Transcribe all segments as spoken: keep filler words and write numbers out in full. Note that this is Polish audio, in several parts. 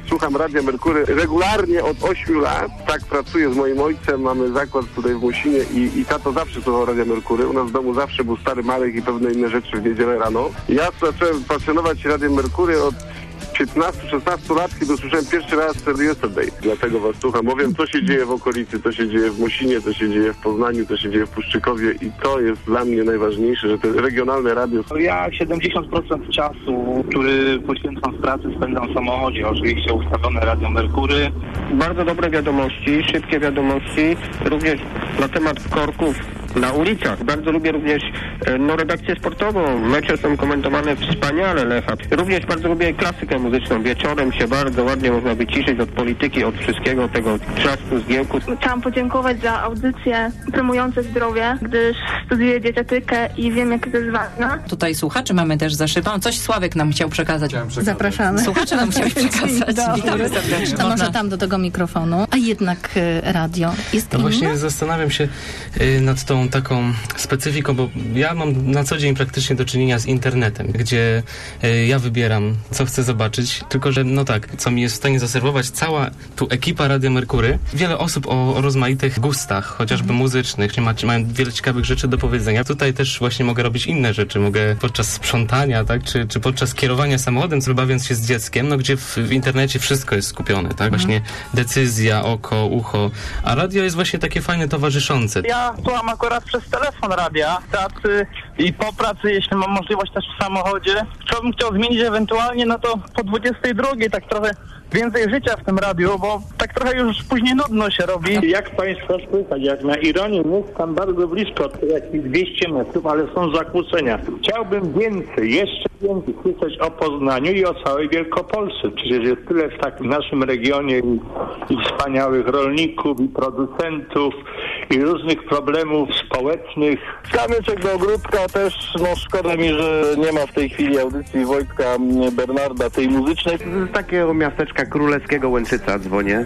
Słucham Radia Merkury regularnie od ośmiu lat. Tak pracuję z moim ojcem, mamy zakład tutaj w Musinie i, i tato zawsze słuchał Radia Merkury. U nas w domu zawsze był Stary Marek i pewne inne rzeczy w niedzielę rano. Ja zacząłem pasjonować się Radiem Merkury od piętnastu szesnastu lat, kiedy usłyszałem pierwszy raz Yesterday. Dlatego was słucham. Bo wiem, co się dzieje w okolicy, co się dzieje w Musinie, co się dzieje w Poznaniu, co się dzieje w Puszczykowie i to jest dla mnie najważniejsze, że to regionalne radio. Ja siedemdziesiąt procent czasu, który poświęcam w pracy, spędzam w samochodzie. Oczywiście ustawione Radio Merkury. Bardzo dobre wiadomości, szybkie wiadomości, również na temat korków na ulicach. Bardzo lubię również no, redakcję sportową. Mecze są komentowane wspaniale, Lecha. Również bardzo lubię klasykę muzyczną. Wieczorem się bardzo ładnie można wyciszyć od polityki, od wszystkiego tego trzasku, zgiełku. Chciałam podziękować za audycje promujące zdrowie, gdyż studiuję dietetykę i wiem, jak to jest ważne. Tutaj słuchaczy mamy też za szybą. Coś Sławek nam chciał przekazać. przekazać. Zapraszamy. Słuchacze nam chcieli przekazać. Witamy serdecznie. To może tam do tego mikrofonu. A jednak y, radio jest No inne? właśnie zastanawiam się y, nad tą taką specyfiką, bo ja mam na co dzień praktycznie do czynienia z internetem, gdzie y, ja wybieram, co chcę zobaczyć, tylko że no tak, co mi jest w stanie zaserwować cała tu ekipa Radia Merkury. Wiele osób o, o rozmaitych gustach, chociażby mm. muzycznych, nie ma, mają wiele ciekawych rzeczy do powiedzenia. Tutaj też właśnie mogę robić inne rzeczy. Mogę podczas sprzątania, tak, czy, czy podczas kierowania samochodem, czy bawiąc się z dzieckiem, no gdzie w, w internecie wszystko jest skupione, tak? Mm. Właśnie decyzja, oko, ucho, a radio jest właśnie takie fajne, towarzyszące. Ja słucham akurat przez telefon radia, pracy i po pracy, jeśli mam możliwość też w samochodzie. Co bym chciał zmienić ewentualnie, no to po dwudziestej drugiej tak trochę więcej życia w tym radiu, bo tak trochę już później nudno się robi. Jak Państwa słychać? Jak na ironię mieszkam bardzo blisko, to jakieś dwieście metrów, ale są zakłócenia. Chciałbym więcej, jeszcze więcej słyszeć o Poznaniu i o całej Wielkopolsce. Przecież jest tyle w takim naszym regionie i, i wspaniałych rolników, i producentów, i różnych problemów społecznych. Kamyczek do ogródka też, no szkoda mi, że nie ma w tej chwili audycji Wojtka Bernarda, tej muzycznej. Z takiego miasteczka królewskiego Łęczyca dzwonię.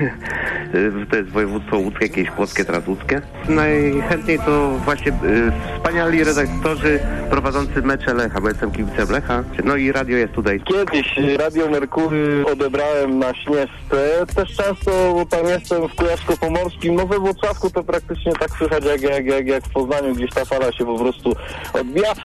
To jest województwo łódzkie, jakieś płockie, teraz łódzkie. Najchętniej to właśnie y, wspaniali redaktorzy prowadzący mecze Lecha, bo jestem kibicem Lecha. No i radio jest tutaj. Kiedyś Radio Merkury odebrałem na Śnieżce. Też często, bo tam jestem w Kujawsko-Pomorskim. No we Włocławku to praktycznie tak słychać jak, jak, jak, jak w Poznaniu, gdzieś ta fala się po prostu odbija.